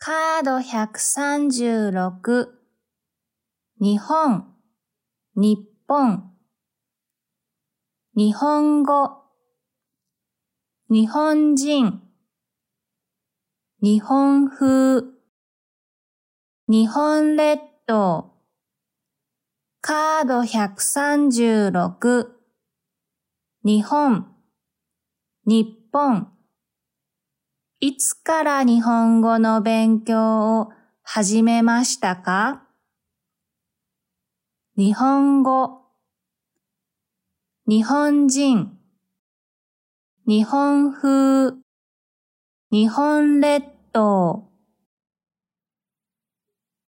カード136日本、日本、日本語、日本人、日本風、日本列島、カード136日本、日本。いつから日本語の勉強を始めましたか？日本語、日本人、日本風、日本列島。